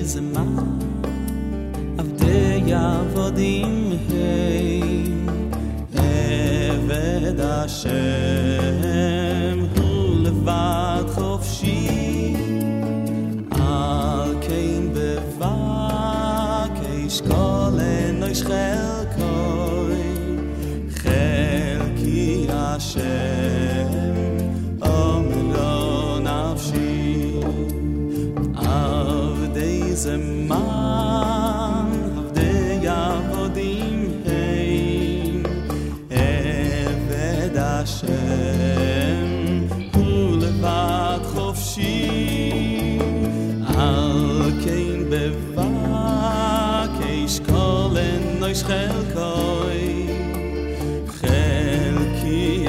זמן עבדי עבודים הם עבד השם הוא לבד חופשי על כן בבקש כל אנוש חלקוי חלקי השם אומרו נפשי עבדי זמן עבדי עבודים הם עבד השם הוא לבד חופשי על כן בבקש כל אנוש חלקוי חלקי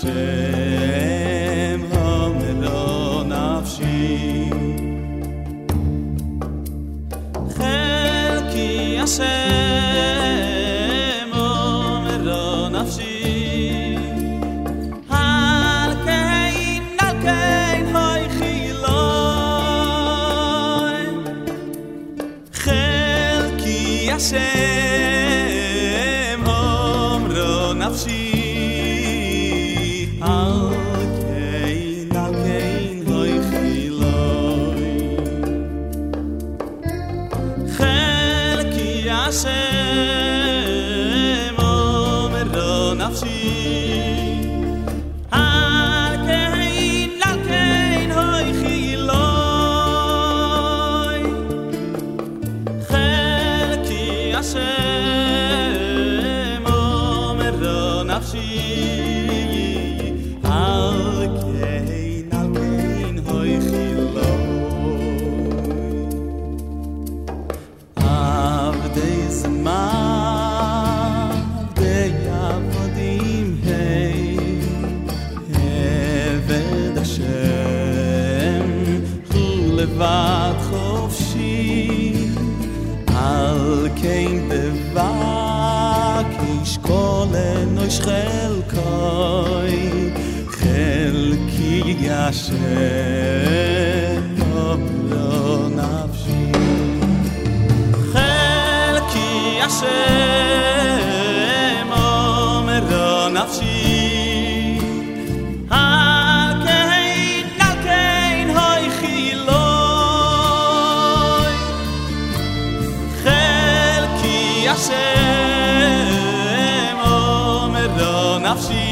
השם אומרו נפשי חלקי השם אומרו נפשי על כן הוי חילוי חלקי השם אומרו נפשי על כן הוי חילוי חלקי השם אומרו נפשי על כן הוי חילוי חלקי השם אומרו נפשי על כן הוי חילוי עבדי זמן עבדי עבודים הם עבד השם הוא לבד חופשי על כן בבקש כל אנוש חלקוי חלקי השם אומרו נפשי חלקי השם אומרו נפשי על כן הוי חילוי חלקי השם אומרו נפשי